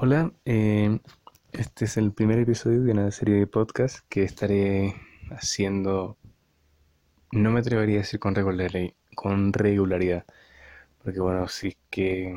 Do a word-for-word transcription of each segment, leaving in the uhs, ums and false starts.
Hola, eh, este es el primer episodio de una serie de podcast que estaré haciendo, no me atrevería a decir con regularidad, con regularidad, porque bueno, si es que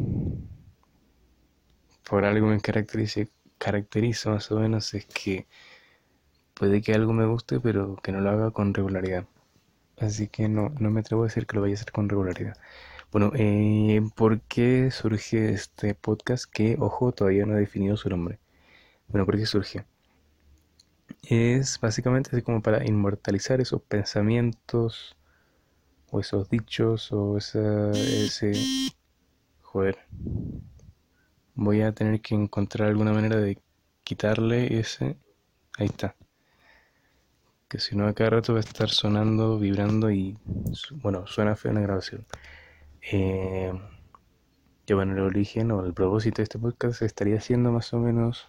por algo me caracterice, caracterizo más o menos es que puede que algo me guste, pero que no lo haga con regularidad. Así que no, no me atrevo a decir que lo vaya a hacer con regularidad. Bueno, eh, ¿por qué surge este podcast? Que, ojo, todavía no he definido su nombre. Bueno, ¿por qué surge? Es básicamente así como para inmortalizar esos pensamientos o esos dichos o esa, ese... Joder, voy a tener que encontrar alguna manera de quitarle ese... Ahí está. Que si no a cada rato va a estar sonando, vibrando y... Bueno, suena feo en la grabación. Eh, que bueno, el origen o el propósito de este podcast estaría siendo más o menos...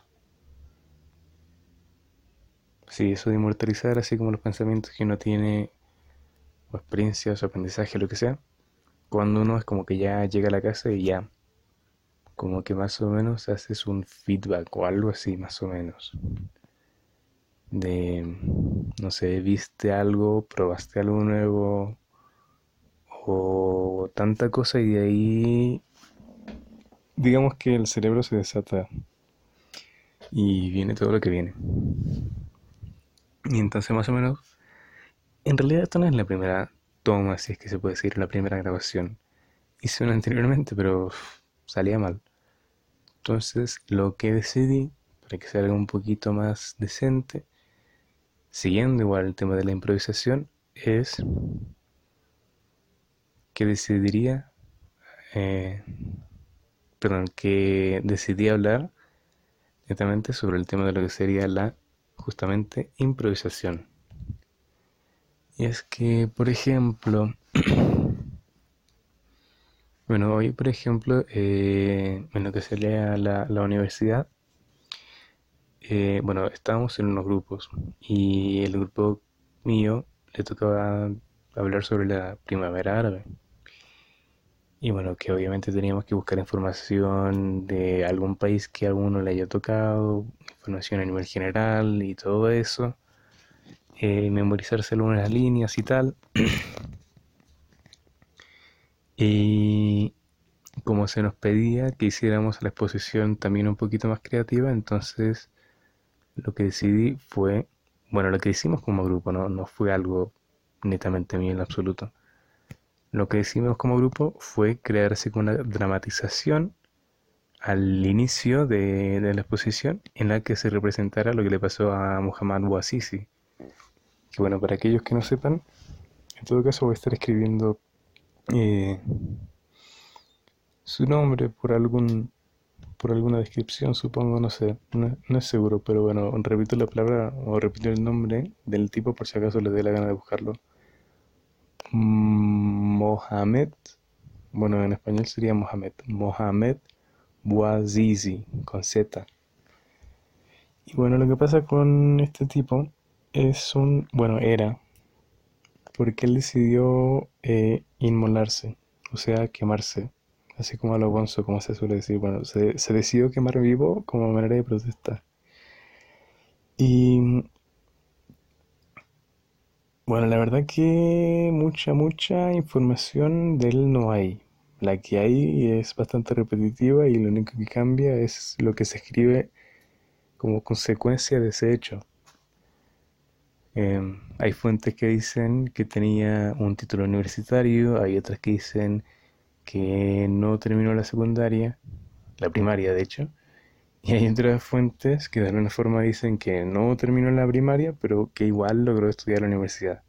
Sí, eso de inmortalizar así como los pensamientos que uno tiene o experiencias o aprendizaje, lo que sea cuando uno es como que ya llega a la casa y ya, como que más o menos haces un feedback o algo así, más o menos. De, no sé, viste algo, probaste algo nuevo o tanta cosa y de ahí, digamos que el cerebro se desata y viene todo lo que viene. Y entonces más o menos, en realidad esto no es la primera toma, si es que se puede decir, la primera grabación. Hice una anteriormente, pero uf, salía mal. Entonces lo que decidí, para que sea algo un poquito más decente, siguiendo igual el tema de la improvisación, es que decidiría, eh, perdón, que decidí hablar netamente sobre el tema de lo que sería la justamente improvisación. Y es que, por ejemplo, bueno, hoy, por ejemplo, eh, en lo que sería la, la universidad, eh, bueno, estábamos en unos grupos y el grupo mío le tocaba hablar sobre la primavera árabe. Y bueno, que obviamente teníamos que buscar información de algún país que a alguno le haya tocado, información a nivel general y todo eso, eh, memorizarse algunas líneas y tal. Y como se nos pedía que hiciéramos la exposición también un poquito más creativa, entonces lo que decidí fue, bueno, lo que hicimos como grupo, no, no fue algo netamente mío en absoluto. Lo que hicimos como grupo fue crearse con una dramatización al inicio de, de la exposición en la que se representara lo que le pasó a Muhammad Bouazizi. Que bueno, para aquellos que no sepan, en todo caso voy a estar escribiendo eh, su nombre por algún por alguna descripción, supongo, no sé, no, no es seguro, pero bueno, repito la palabra o repito el nombre del tipo por si acaso les dé la gana de buscarlo. Mohamed, bueno, en español sería Mohamed, Mohamed Bouazizi, con Z. Y bueno, lo que pasa con este tipo es un, bueno, era, porque él decidió eh, inmolarse, o sea, quemarse, así como a lo bonzo, como se suele decir. Bueno, se, se decidió quemar vivo como manera de protestar. Y bueno, la verdad que mucha, mucha información de él no hay. La que hay es bastante repetitiva y lo único que cambia es lo que se escribe como consecuencia de ese hecho. Eh, hay fuentes que dicen que tenía un título universitario, hay otras que dicen que no terminó la secundaria, la primaria de hecho, y hay otras fuentes que de alguna forma dicen que no terminó la primaria, pero que igual logró estudiar la universidad.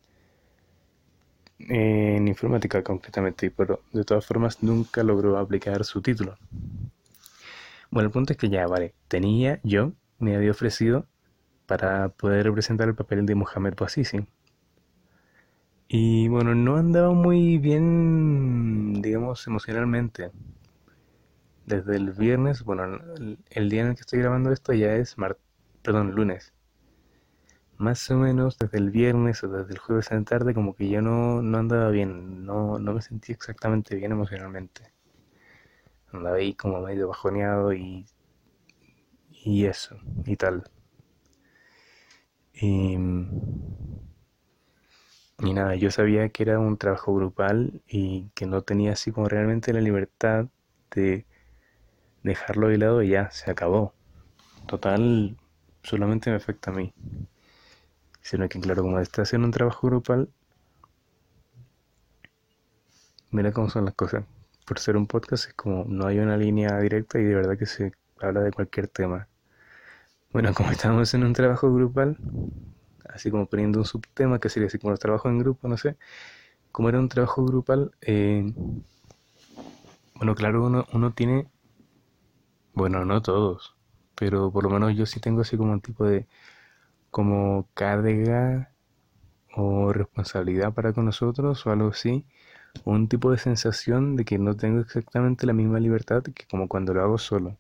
Eh, en informática concretamente, pero de todas formas nunca logró aplicar su título. Bueno, el punto es que ya, vale, tenía yo, me había ofrecido para poder representar el papel de Mohamed Bouazizi. Y bueno, no andaba muy bien, digamos, emocionalmente. Desde el viernes, bueno, el, el día en el que estoy grabando esto ya es mar perdón, lunes. Más o menos desde el viernes o desde el jueves en la tarde como que yo no, no andaba bien, no, no me sentí exactamente bien emocionalmente. Andaba ahí como medio bajoneado y y eso, y tal. Y, y nada, yo sabía que era un trabajo grupal y que no tenía así como realmente la libertad de dejarlo de lado y ya, se acabó. Total, solamente me afecta a mí. Sino que claro, como está haciendo un trabajo grupal, mira cómo son las cosas. Por ser un podcast es como no hay una línea directa y de verdad que se habla de cualquier tema. Bueno, como estábamos en un trabajo grupal, así como poniendo un subtema que sería así como los trabajos en grupo, no sé. Como era un trabajo grupal, eh, bueno, claro, uno, uno tiene, bueno, no todos, pero por lo menos yo sí tengo así como un tipo de, como carga o responsabilidad para con nosotros o algo así, un tipo de sensación de que no tengo exactamente la misma libertad que como cuando lo hago solo.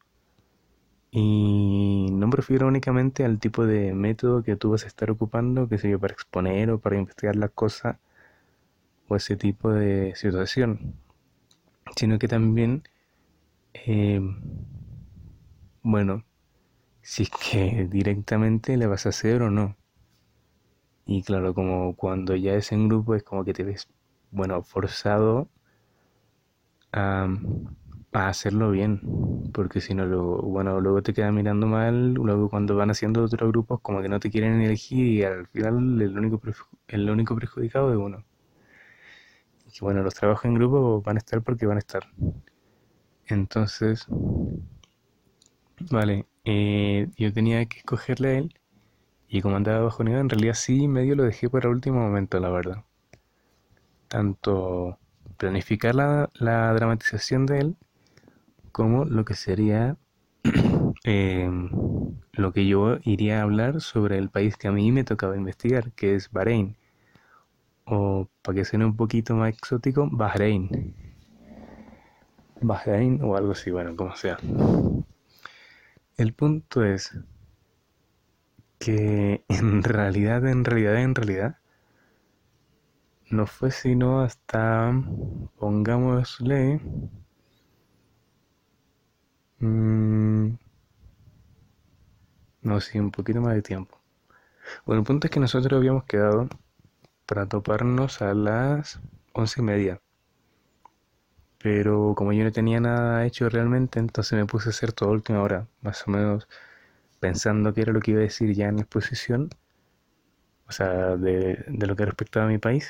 Y no me refiero únicamente al tipo de método que tú vas a estar ocupando, que sé yo, para exponer o para investigar las cosas o ese tipo de situación, sino que también, eh, bueno, si es que directamente le vas a hacer o no. Y claro, como cuando ya es en grupo es como que te ves, bueno, forzado a, a hacerlo bien, porque si no, luego, bueno, luego te quedas mirando mal, luego cuando van haciendo otros grupos como que no te quieren elegir y al final el único, perju- el único perjudicado es uno. Y que bueno, los trabajos en grupo van a estar porque van a estar. Entonces, vale, eh, yo tenía que escogerle a él y como andaba bajo nivel, en realidad sí, medio lo dejé para el último momento, la verdad. Tanto planificar la, la dramatización de él como lo que sería eh, lo que yo iría a hablar sobre el país que a mí me tocaba investigar, que es Bahrein, o para que suene un poquito más exótico, Bahrein, Bahrein o algo así, bueno, como sea. El punto es que en realidad, en realidad, en realidad, no fue sino hasta, pongámosle, mmm, no sé, sí, un poquito más de tiempo. Bueno, el punto es que nosotros habíamos quedado para toparnos a las once y media. Pero como yo no tenía nada hecho realmente, entonces me puse a hacer todo a última hora, más o menos pensando que era lo que iba a decir ya en la exposición, o sea, de, de lo que respectaba a mi país,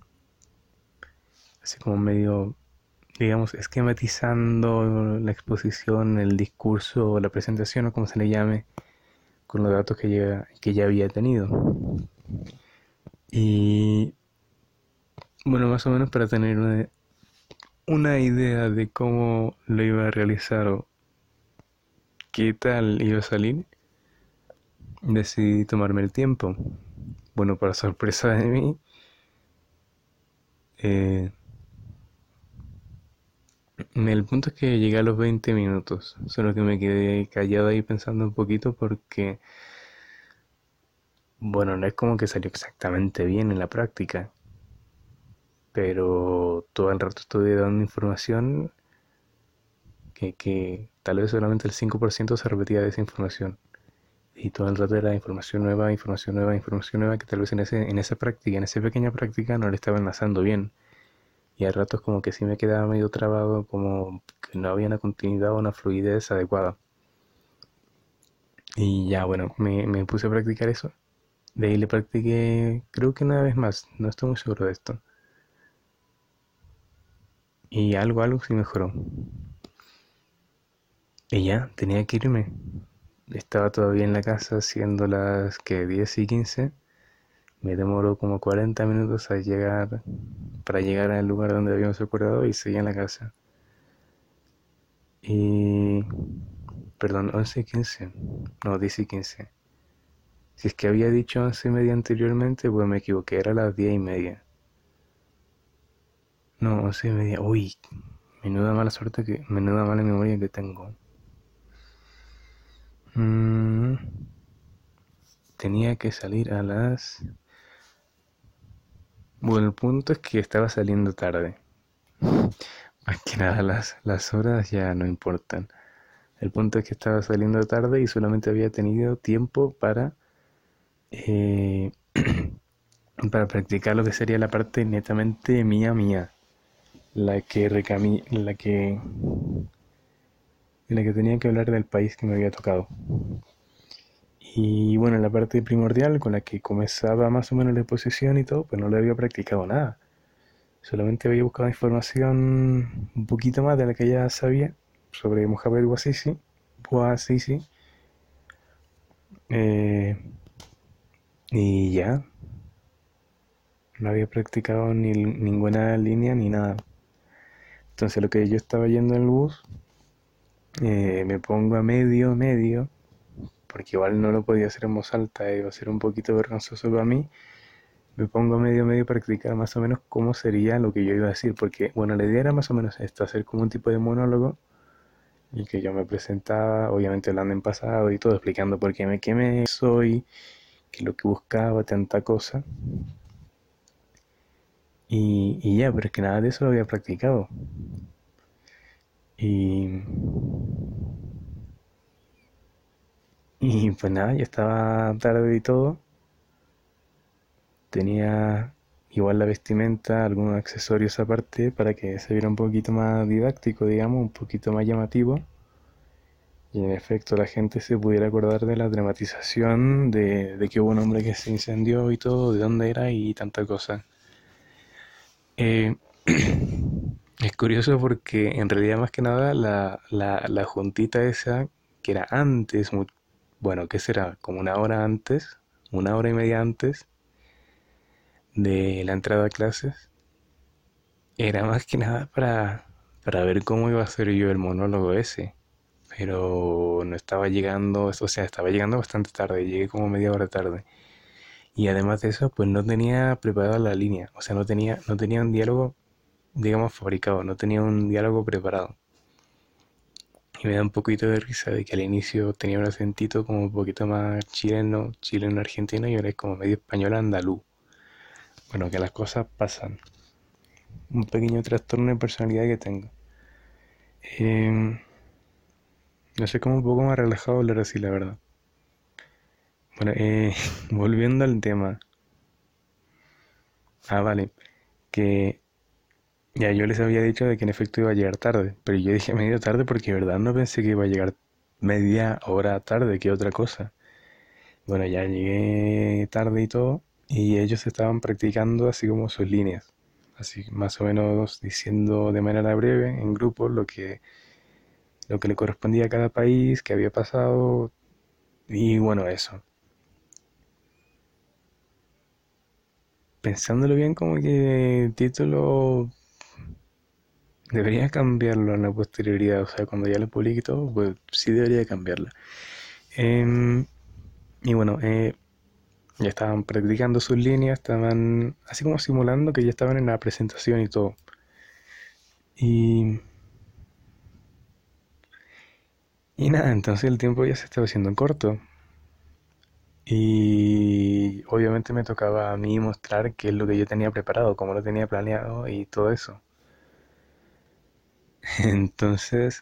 así como medio, digamos, esquematizando la exposición, el discurso, la presentación o como se le llame, con los datos que ya, que ya había tenido. Y bueno, más o menos para tener una, una idea de cómo lo iba a realizar o qué tal iba a salir, decidí tomarme el tiempo. Bueno, para sorpresa de mí, eh, el punto es que llegué a los veinte minutos, solo que me quedé callado ahí pensando un poquito porque, bueno, no es como que salió exactamente bien en la práctica, pero todo el rato estuve dando información que, que tal vez solamente el cinco por ciento se repetía de esa información. Y todo el rato era información nueva, información nueva, información nueva que tal vez en, ese, en esa práctica, en esa pequeña práctica no le estaba enlazando bien. Y a ratos como que sí me quedaba medio trabado, como que no había una continuidad o una fluidez adecuada. Y ya, bueno, me, me puse a practicar eso. De ahí le practiqué, creo que una vez más, no estoy muy seguro de esto. Y algo, algo sí mejoró. Y ya, tenía que irme. Estaba todavía en la casa siendo las que diez y quince. Me demoró como cuarenta minutos a llegar, para llegar al lugar donde habíamos acordado y seguí en la casa. Y, perdón, once y quince. No, diez y quince. Si es que había dicho once y media anteriormente, pues me equivoqué, era las diez y media. No, once y media. Uy, menuda mala suerte que, menuda mala memoria que tengo. Mm, tenía que salir a las... Bueno, el punto es que estaba saliendo tarde. Más que nada las, las horas ya no importan. El punto es que estaba saliendo tarde y solamente había tenido tiempo para, eh, para practicar lo que sería la parte netamente mía mía, la que recami la que la que tenía que hablar del país que me había tocado. Y bueno, la parte primordial con la que comenzaba más o menos la exposición y todo, pues no le había practicado nada. Solamente había buscado información un poquito más de la que ya sabía sobre Mohamed Bouazizi, Bouazizi eh, y ya, no había practicado ni ninguna línea ni nada. Entonces lo que yo estaba yendo en el bus, eh, me pongo a medio, medio, porque igual no lo podía hacer en voz alta, iba a ser un poquito vergonzoso para mí. Me pongo a medio, medio a practicar más o menos cómo sería lo que yo iba a decir, porque bueno, la idea era más o menos esto, hacer como un tipo de monólogo y que yo me presentaba, obviamente hablando en pasado y todo, explicando por qué me quemé, soy, que lo que buscaba, tanta cosa. Y, y ya, pero es que nada de eso lo había practicado. Y, y pues nada, ya estaba tarde y todo. Tenía igual la vestimenta, algunos accesorios aparte para que se viera un poquito más didáctico, digamos, un poquito más llamativo. Y en efecto la gente se pudiera acordar de la dramatización, de, de que hubo un hombre que se incendió y todo, de dónde era y tanta cosa. Eh, es curioso porque en realidad más que nada la, la, la juntita esa, que era antes, mu- bueno, ¿qué será? Como una hora antes, una hora y media antes de la entrada a clases, era más que nada para, para ver cómo iba a ser yo el monólogo ese. Pero no estaba llegando, o sea, estaba llegando bastante tarde, llegué como media hora tarde. Y además de eso, pues no tenía preparada la línea, o sea, no tenía, no tenía un diálogo, digamos, fabricado, no tenía un diálogo preparado. Y me da un poquito de risa de que al inicio tenía un acentito como un poquito más chileno, chileno argentino y ahora es como medio español andaluz. Bueno, que las cosas pasan. Un pequeño trastorno de personalidad que tengo. Eh, no sé, como un poco más relajado hablar así, la verdad. Bueno, eh, volviendo al tema. Ah, vale. Que ya yo les había dicho de que en efecto iba a llegar tarde. Pero yo dije medio tarde porque de verdad no pensé que iba a llegar media hora tarde, que otra cosa. Bueno, ya llegué tarde y todo. Y ellos estaban practicando así como sus líneas. Así más o menos diciendo de manera breve en grupo lo que, lo que le correspondía a cada país, qué había pasado. Y bueno, eso. Pensándolo bien, como que el título debería cambiarlo en la posterioridad, o sea, cuando ya lo publique y todo, pues sí debería cambiarla. Em, y bueno, eh, ya estaban practicando sus líneas, estaban así como simulando que ya estaban en la presentación y todo. Y, y nada, entonces el tiempo ya se estaba haciendo corto. Y obviamente me tocaba a mí mostrar qué es lo que yo tenía preparado, cómo lo tenía planeado y todo eso. Entonces,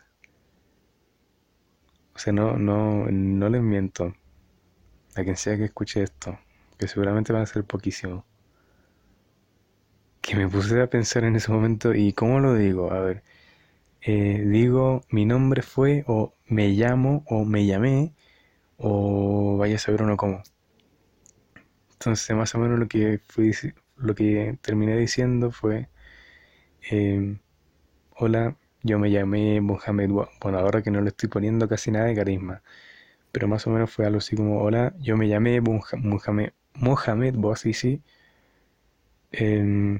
o sea, no, no, no les miento a quien sea que escuche esto, que seguramente van a ser poquísimo. Que me puse a pensar en ese momento y cómo lo digo, a ver, eh, digo mi nombre fue o me llamo o me llamé o vaya a saber uno cómo. Entonces más o menos lo que fui, lo que terminé diciendo fue, eh, hola, yo me llamé Mohamed, bueno, ahora que no le estoy poniendo casi nada de carisma, pero más o menos fue algo así como, hola, yo me llamé Mohamed, Mohamed Bouazizi, eh,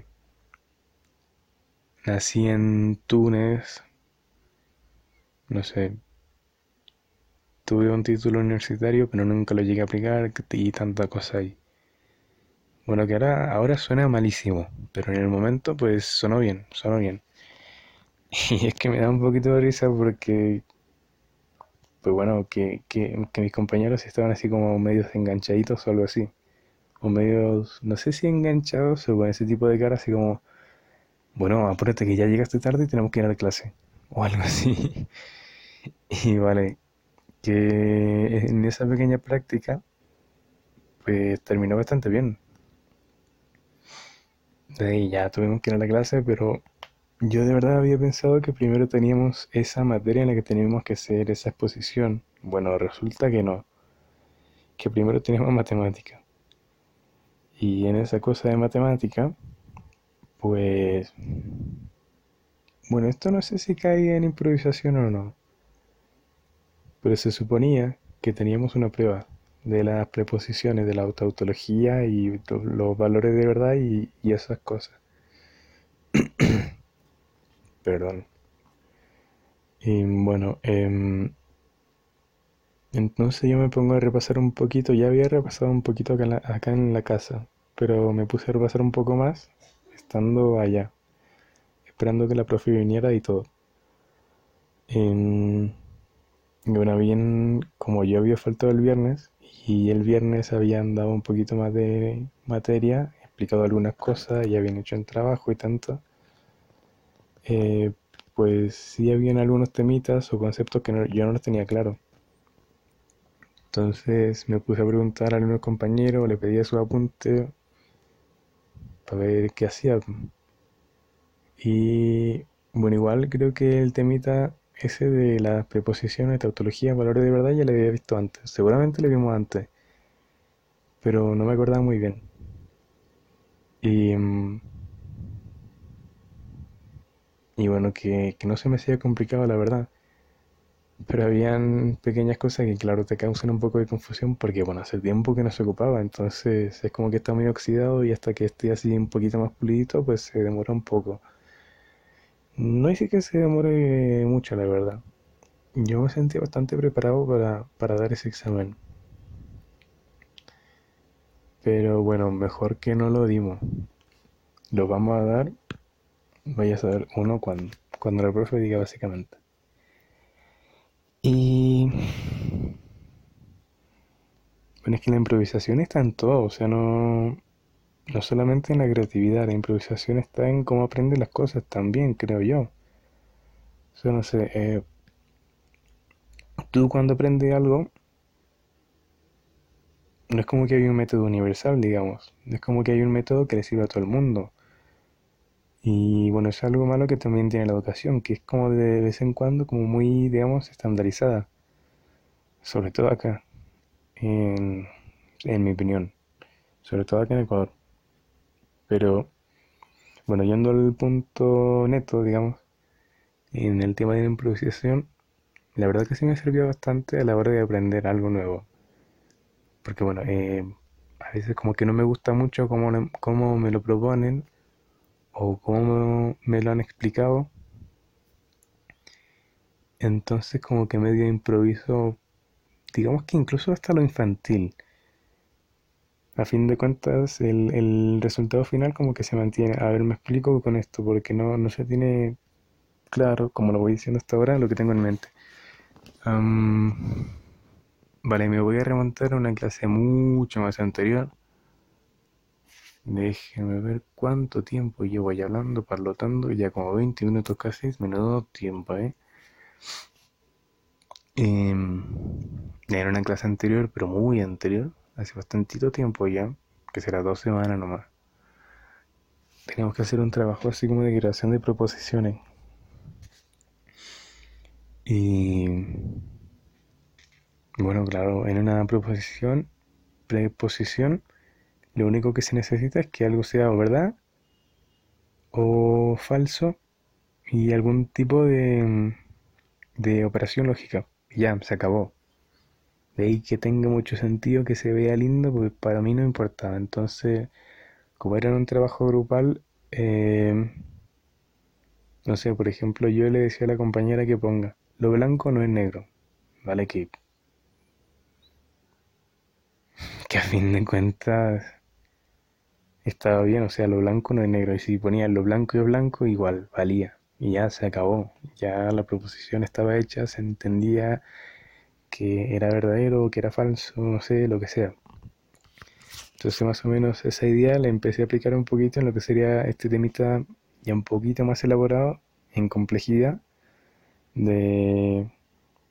nací en Túnez, no sé, tuve un título universitario, pero nunca lo llegué a aplicar y tanta cosa ahí. Bueno, que ahora, ahora suena malísimo, pero en el momento pues sonó bien, sonó bien. Y es que me da un poquito de risa porque, pues bueno, que, que, que mis compañeros estaban así como medios enganchaditos o algo así. O medios, no sé si enganchados o con ese tipo de cara así como, bueno, apúrate que ya llegaste tarde y tenemos que ir a la clase. O algo así. Y vale, que en esa pequeña práctica, pues terminó bastante bien. De ahí ya tuvimos que ir a la clase, pero yo de verdad había pensado que primero teníamos esa materia en la que teníamos que hacer esa exposición. Bueno, resulta que no, que primero teníamos matemática. Y en esa cosa de matemática, pues, bueno, esto no sé si cae en improvisación o no, pero se suponía que teníamos una prueba de las preposiciones, de la tautología y lo- los valores de verdad y, y esas cosas. Perdón. Y bueno, em, entonces yo me pongo a repasar un poquito, ya había repasado un poquito acá en la, acá en la casa, pero me puse a repasar un poco más estando allá, esperando que la profe viniera y todo. Em, y bueno, bien, como yo había faltado el viernes y el viernes habían dado un poquito más de materia, explicado algunas cosas y habían hecho el trabajo y tanto, eh, pues sí habían algunos temitas o conceptos que no- yo no los tenía claro. Entonces me puse a preguntar a algunos compañeros, le pedía su apunte para ver qué hacía. Y bueno, igual creo que el temita ese de las preposiciones, tautología, valores de verdad ya lo había visto antes. Seguramente lo vimos antes, pero no me acordaba muy bien. Y, mm, y bueno, que, que no se me hacía complicado la verdad. Pero habían pequeñas cosas que claro te causan un poco de confusión porque bueno, hace tiempo que no se ocupaba, entonces es como que está muy oxidado y hasta que esté así un poquito más pulidito pues se demora un poco. No dice que se demore mucho la verdad. Yo me sentí bastante preparado para, para dar ese examen. Pero bueno, mejor que no lo dimos. Lo vamos a dar, vaya a saber uno cuando, cuando la profe diga básicamente. Y bueno, es que la improvisación está en todo, o sea, no, no solamente en la creatividad, la improvisación está en cómo aprende las cosas también, creo yo. O sea, no sé, eh, tú cuando aprendes algo, no es como que hay un método universal, digamos. No es como que hay un método que le sirva a todo el mundo. Y bueno, es algo malo que también tiene la educación, que es como de vez en cuando, como muy, digamos, estandarizada. Sobre todo acá, en, en mi opinión. Sobre todo acá en Ecuador. Pero bueno, yendo al punto neto, digamos, en el tema de la improvisación, la verdad que sí me sirvió bastante a la hora de aprender algo nuevo. Porque bueno, eh, a veces como que no me gusta mucho cómo, lo- cómo me lo proponen o cómo me lo han explicado. Entonces como que medio improviso, digamos que incluso hasta lo infantil. A fin de cuentas, el, el resultado final como que se mantiene. A ver, me explico con esto, porque no, no se tiene claro, como lo voy diciendo hasta ahora, lo que tengo en mente. Am, vale, me voy a remontar a una clase mucho más anterior. Déjenme ver cuánto tiempo llevo ya hablando, parlotando, ya como veinte minutos casi, menudo tiempo, ¿eh? Em, Era una clase anterior, pero muy anterior, hace bastantito tiempo ya, que será dos semanas nomás. Teníamos que hacer un trabajo así como de creación de proposiciones. Y bueno, claro, en una proposición, preposición, lo único que se necesita es que algo sea o verdad o falso y algún tipo de, de operación lógica. Y ya, se acabó. De ahí que tenga mucho sentido, que se vea lindo, pues para mí no importaba. Entonces, como era un trabajo grupal, eh, no sé, por ejemplo, yo le decía a la compañera que ponga, lo blanco no es negro. Vale, que, que a fin de cuentas estaba bien, o sea, lo blanco no es negro. Y si ponía lo blanco y blanco, igual, valía. Y ya se acabó. Ya la proposición estaba hecha, se entendía que era verdadero, que era falso, no sé, lo que sea. Entonces más o menos esa idea la empecé a aplicar un poquito en lo que sería este temita ya un poquito más elaborado en complejidad de,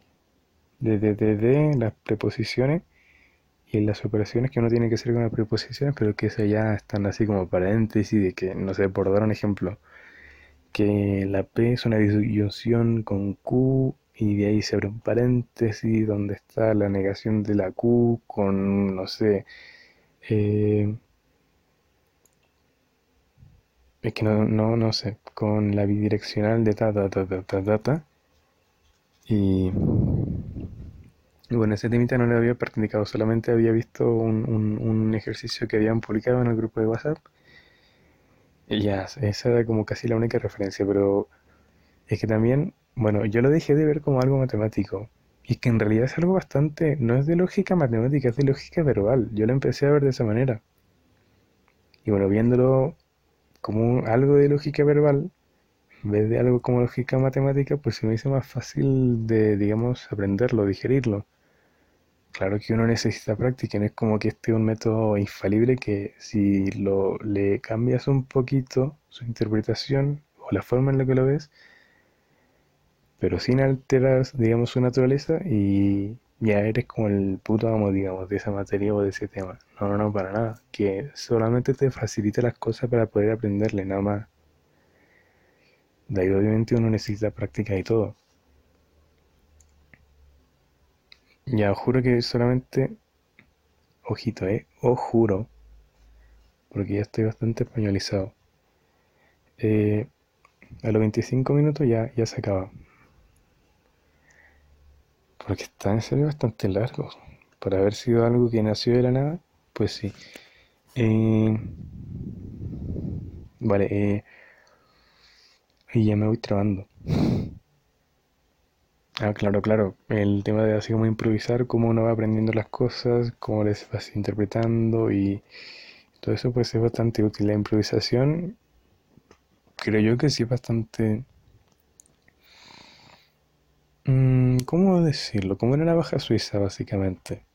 de, de, de, de las preposiciones y las operaciones que uno tiene que hacer con las preposiciones, pero que esas ya están así como paréntesis, de que, no sé, por dar un ejemplo, que la P es una disyunción con Q y de ahí se abre un paréntesis donde está la negación de la Q con, no sé, eh, es que no, no, no sé, con la bidireccional de ta, ta, ta, ta, ta, ta, ta. Y, y bueno, ese temita no lo había practicado, solamente había visto un, un, un ejercicio que habían publicado en el grupo de WhatsApp. Y ya, esa era como casi la única referencia, pero es que también, bueno, yo lo dejé de ver como algo matemático. Y es que en realidad es algo bastante, no es de lógica matemática, es de lógica verbal. Yo lo empecé a ver de esa manera. Y bueno, viéndolo como un- algo de lógica verbal, en vez de algo como lógica matemática, pues se me hizo más fácil de, digamos, aprenderlo, digerirlo. Claro que uno necesita práctica, no es como que este es un método infalible que si lo, le cambias un poquito su interpretación o la forma en la que lo ves, pero sin alterar, digamos, su naturaleza y ya eres como el puto amo, digamos, de esa materia o de ese tema. No, no, no, para nada. Que solamente te facilita las cosas para poder aprenderle, nada más. De ahí obviamente uno necesita práctica y todo. Ya, os juro que solamente, ojito, eh, os juro, porque ya estoy bastante españolizado. Eh, a los veinticinco minutos ya, ya se acaba. Porque está en serio bastante largo. Para haber sido algo que nació de la nada, pues sí. Eh, vale, eh, y ya me voy trabando. Ah, claro, claro. El tema de así como improvisar, cómo uno va aprendiendo las cosas, cómo les vas interpretando y todo eso pues es bastante útil. La improvisación creo yo que sí es bastante... mm, ¿cómo decirlo? Como una navaja suiza básicamente.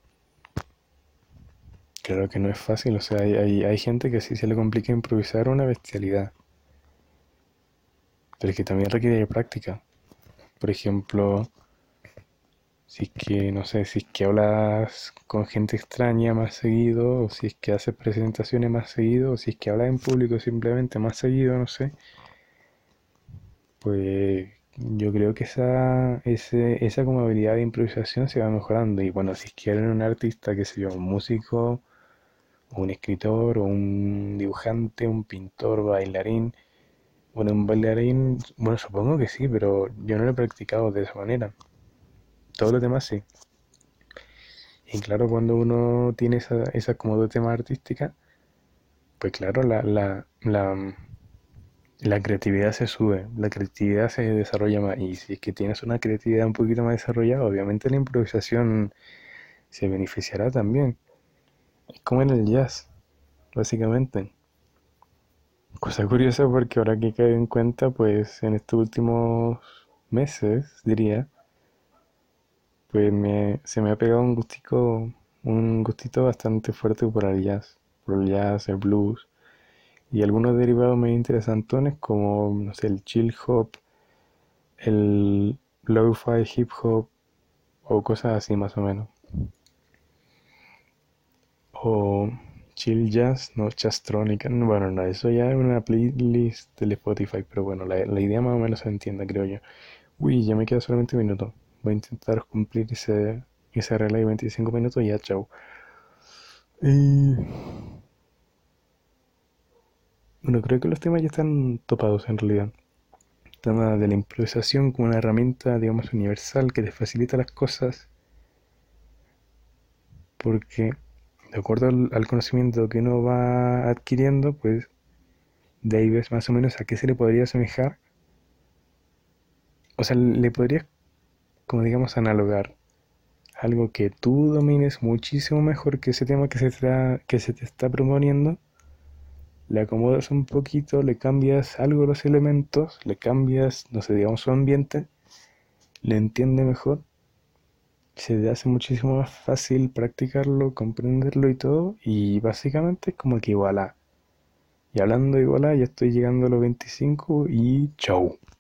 Claro que no es fácil, o sea, hay, hay, hay gente que sí se le complica improvisar una bestialidad, pero es que también requiere práctica. Por ejemplo, si es que, no sé, si es que hablas con gente extraña más seguido, o si es que haces presentaciones más seguido, o si es que hablas en público simplemente más seguido, no sé, pues yo creo que esa, ese, esa como habilidad de improvisación se va mejorando. Y bueno, si es que eres un artista, que sé yo, un músico, o un escritor, o un dibujante, un pintor, bailarín, bueno, un bailarín, bueno, supongo que sí, pero yo no lo he practicado de esa manera. Todos los demás sí. Y claro, cuando uno tiene esa, esa como dote más artística, pues claro, la, la, la, la creatividad se sube, la creatividad se desarrolla más. Y si es que tienes una creatividad un poquito más desarrollada, obviamente la improvisación se beneficiará también. Es como en el jazz, básicamente. Cosa curiosa porque ahora que caigo en cuenta, pues en estos últimos meses, diría, pues me, se me ha pegado un gustico, un gustito bastante fuerte por el jazz, por el jazz, el blues y algunos derivados muy interesantones como, no sé, el chill hop, el lo-fi hip hop o cosas así más o menos. O chill jazz, no jazztrónica, no, bueno, no, eso ya es una playlist del Spotify, pero bueno, la, la idea más o menos se entiende, creo yo. Uy, ya me queda solamente un minuto. Voy a intentar cumplir ese, esa regla de veinticinco minutos y ya, chao. Y bueno, creo que los temas ya están topados en realidad. El tema de la improvisación como una herramienta, digamos, universal que te facilita las cosas, porque de acuerdo al, al conocimiento que uno va adquiriendo, pues de ahí ves más o menos a qué se le podría asemejar. O sea, le podrías, como digamos, analogar algo que tú domines muchísimo mejor que ese tema que se, está, que se te está proponiendo, le acomodas un poquito, le cambias algo los elementos, le cambias, no sé, digamos, su ambiente, le entiende mejor, se te hace muchísimo más fácil practicarlo, comprenderlo y todo, y básicamente es como que iguala. Y hablando de iguala, ya estoy llegando a los veinticinco y chau.